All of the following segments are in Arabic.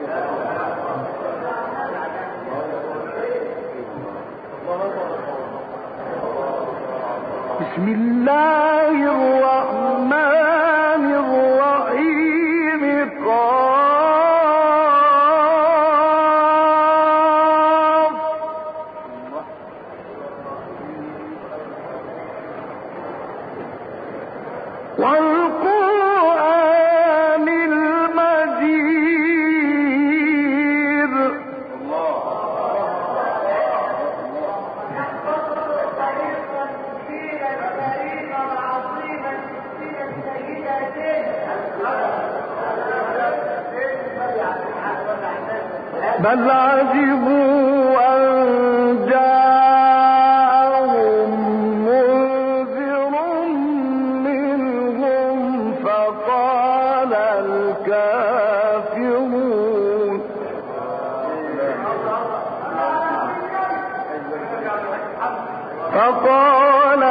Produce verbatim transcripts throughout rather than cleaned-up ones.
بسم الله الرحمن الرحيم قاف والقرآن المجيد بل عجبوا أن جاءهم منذر منهم فقال الكافرون فقال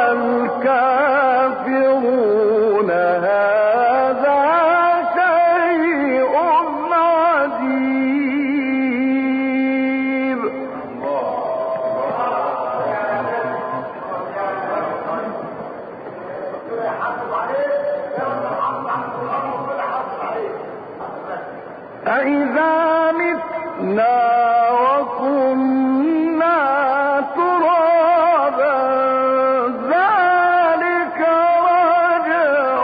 الكافرون هذا شيء عجيب. أإذا متنا وكنا ترابا ذلك رجع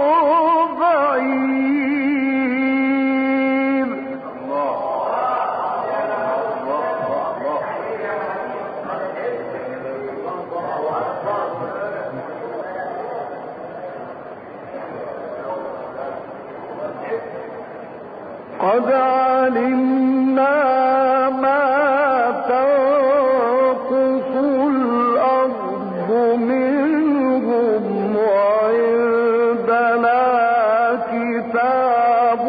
بعيد. قد علمنا ما تنقص الأرض منهم وعندنا كتاب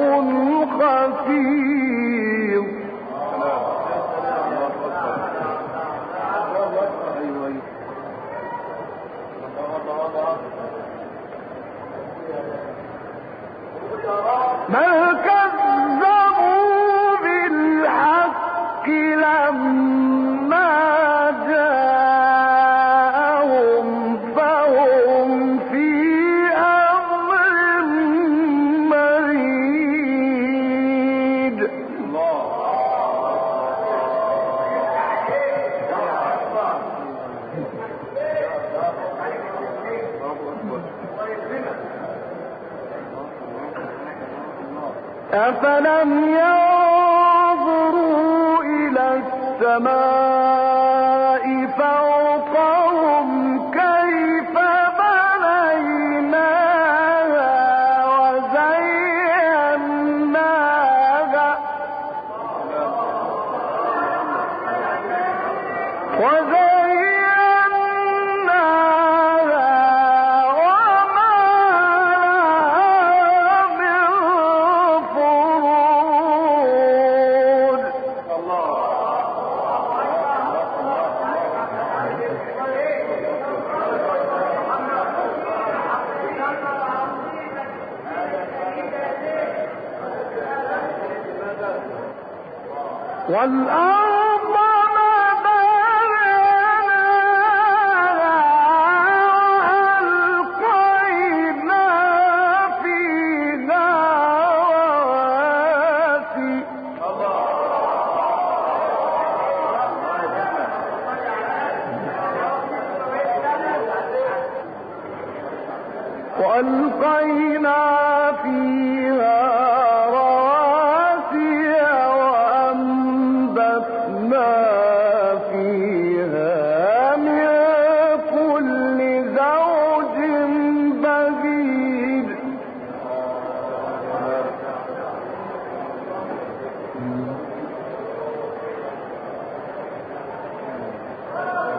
حفيظ. بل كذبوا بالحق لما جاءهم فهم في أمر مريج. أفلم ينظروا إلى السماء فوقهم كيف بنيناها وزيناها وزيناها وما لها من فروج. والأرض مددناها وألقينا فيها رواسي وألقينا فيها رواسي وأنبتنا فيها من كل زوج بهيج.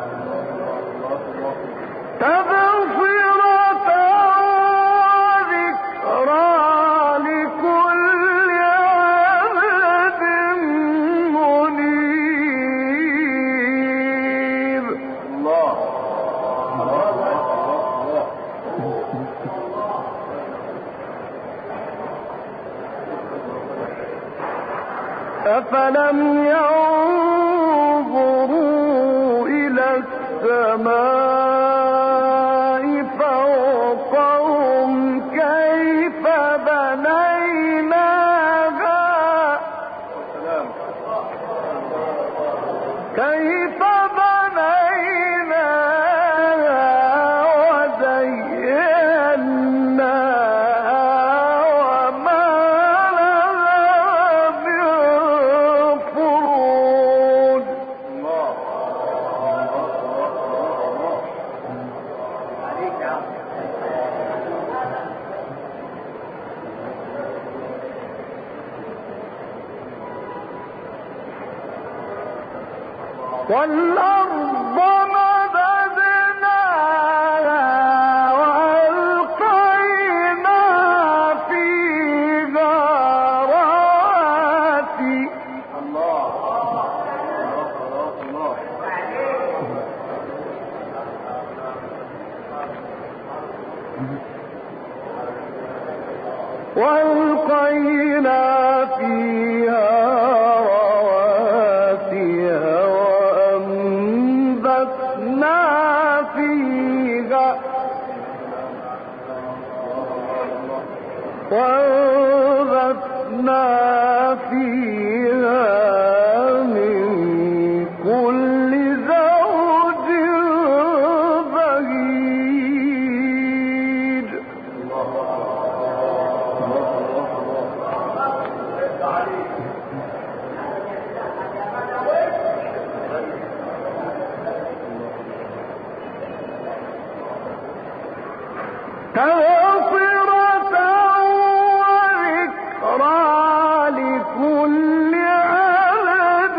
تبصرة وذكرى أفلم ينظروا إلى السماء فوقهم كيف بنيناها كيف بنيناها وزيناها وما لها من فروج. والأرض مددناها وألقينا فيها رواسي وألقينا فيها وأنبتنا فيها من كل زوج بهيج. لكل عبد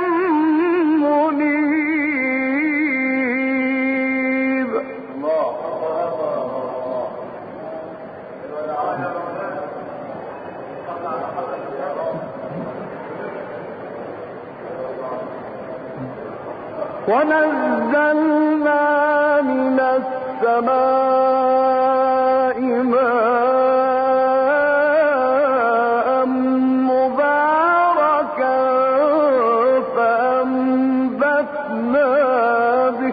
منيب. ونزلنا من السماء ماء مباركا فأنبتنا به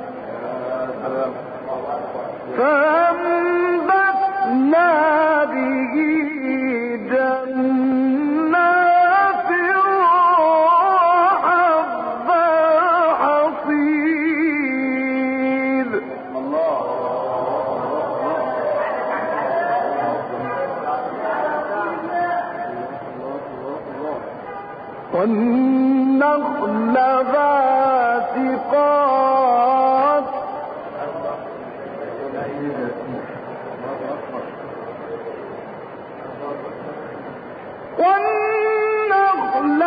فأنبتنا به جنات وحب الحصيد. والنخل باسقات والنخل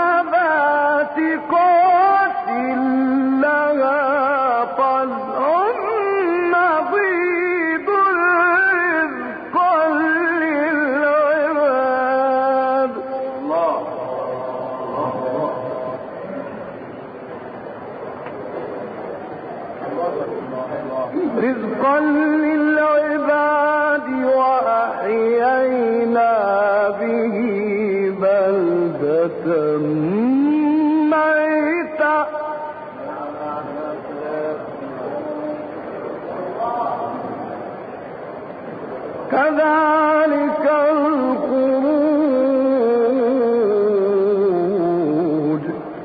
باسقات لها طلع نضيد رزقا للعباد. رزقا للعباد وأحيينا به بلدة ميتا كذلك الخروج.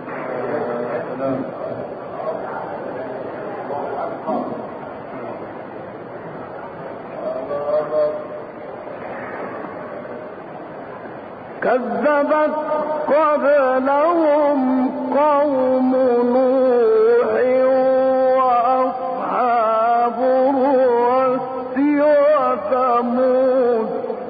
كذبت قبلهم قوم نوح وأصحاب الرس وثمود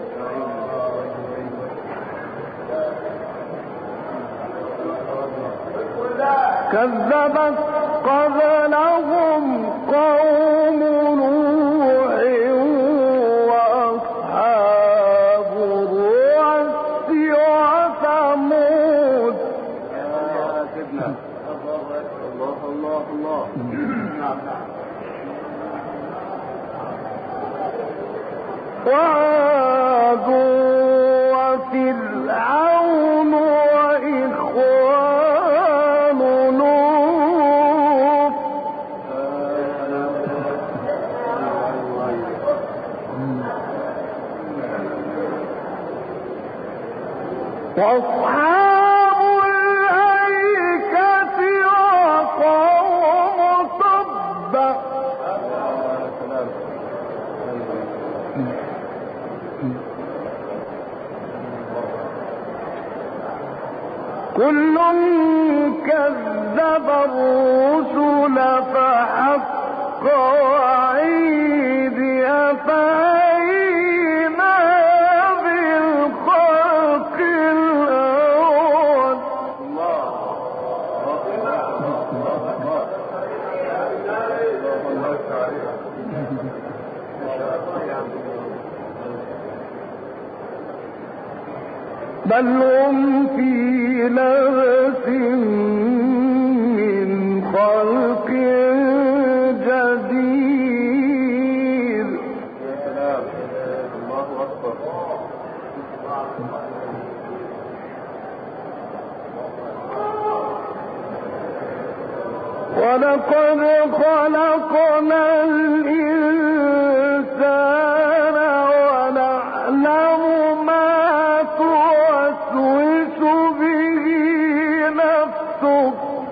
كذبت قبلهم قوم نوح وأصحاب الرس وثمود الله الله الله. وعاد وفرعون وإخوان أصحاب الأيكة وقوم تبع كل كذب الرسل فحق وعيدي أفعينا بالخلق الأول بل هم في لبس من خلق جديد. يا سلام الله أكبر. ولقد خلقنا الإنسان ونعلم ما توسوس به نفسه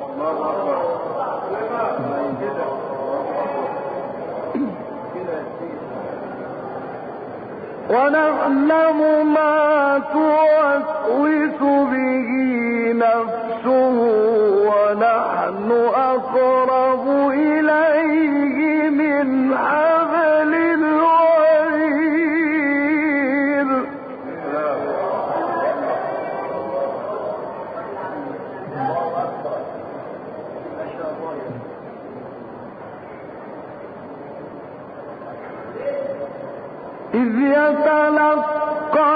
ونعلم ما توسوس به نفسه ونحن أقرب إليه من حبل الوريد. إذ يتلقى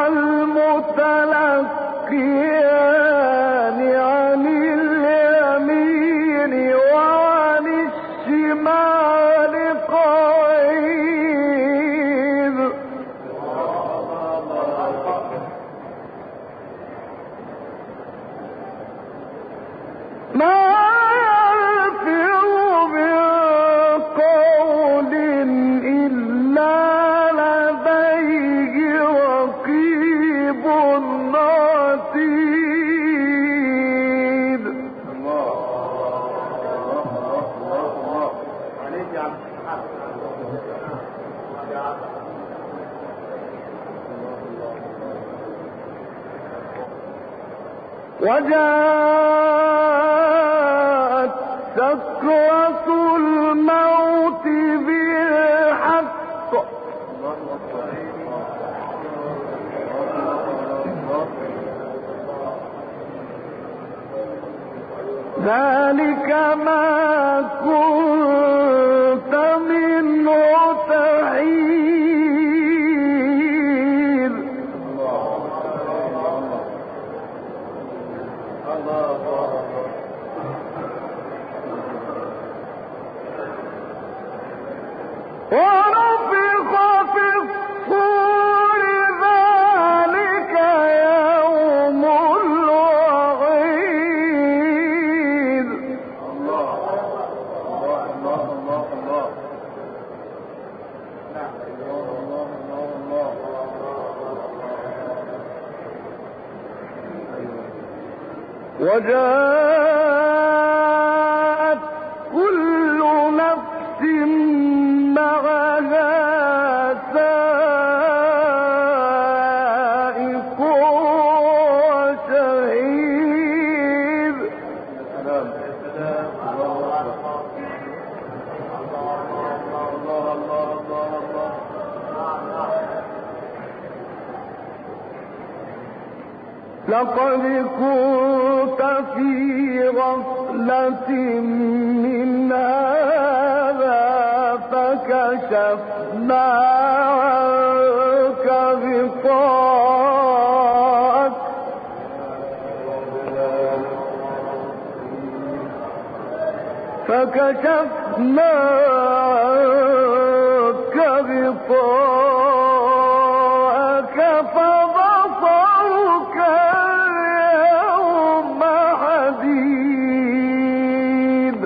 المتلقيان عن اليمين وعن الشمال قعيد. ما يلفظ من قول إلا وجاءت سكرة الموت بالحق ذلك ما كنت منه تحيد. ونفخ في الصور ذلك يوم الوعيد. الله الله الله الله وجاءت كل نفس معها سائق وشهيد. لقد كنت في غفلة من هذا فكشفنا عنك غطاءك فكشفنا عنك غطاءك فبصرك اليوم حديد.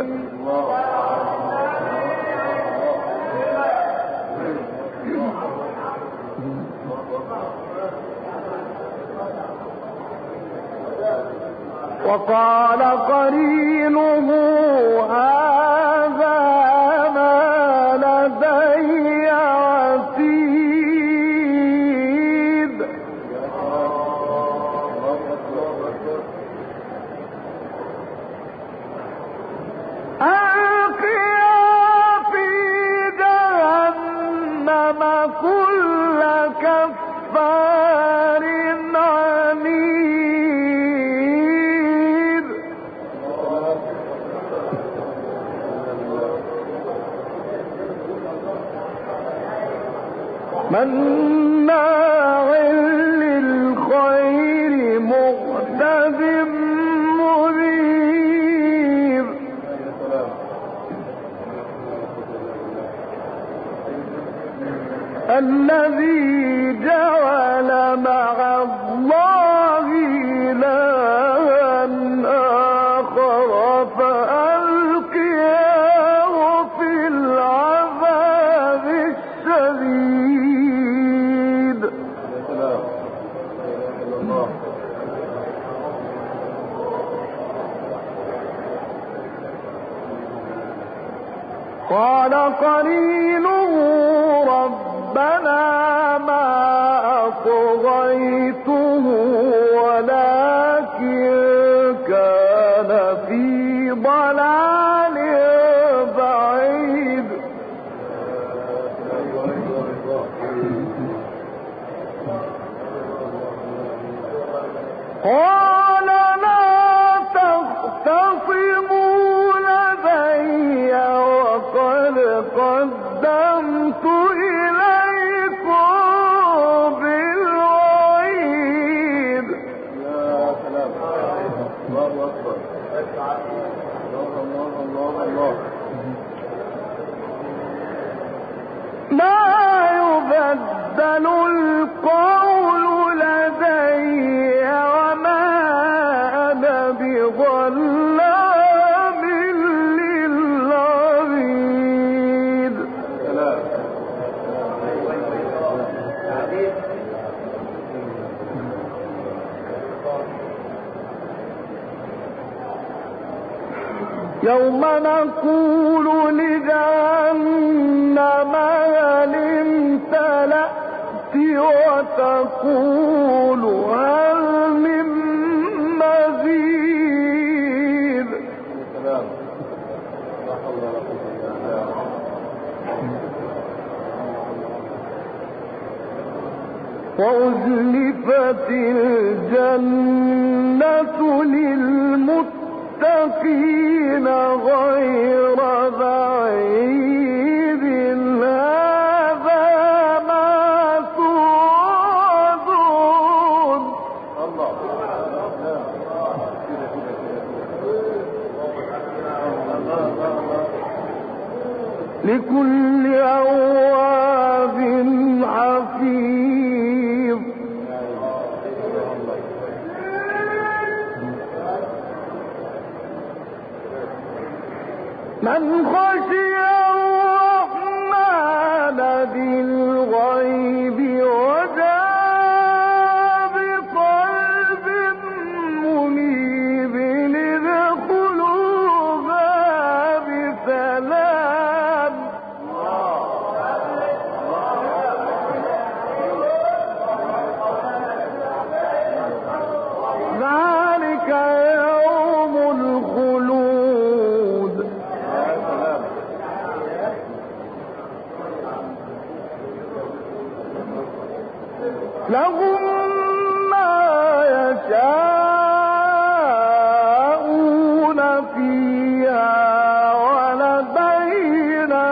وقال قرينه هذا ما لدي عتيد ألقيا في جهنم كل كفار عنيد مناع للخير معتد مريب الذي جعل مع الله إلها آخر فألقياه في العذاب الشديد قال قرينه ربنا ما أطغيته ولكن كان في ضلال بعيد قال لا تختصموا لدي وقد قدمت إليكم بالوعيد يا سلام الله أكبر الله الله الله ما يبدل القول لدي وما أنا بظلام للعبيد سلام يوم نقول لجهنم هل امتلأت وتقول هل من مزيد سلام لا حول ولا قوة إلا بالله وأزلفت الجنة للمتقين غير بعيد هذا ما توعدون الله لكل أواب حفيظ من خشي الرحمن بالغيب وجاء بقلب منيب ادخلوها بسلام ذلك يوم الخلود لهم ما يشاءون فيها ولدينا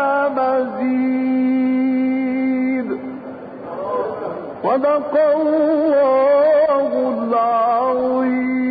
مزيد صدق الله العظيم.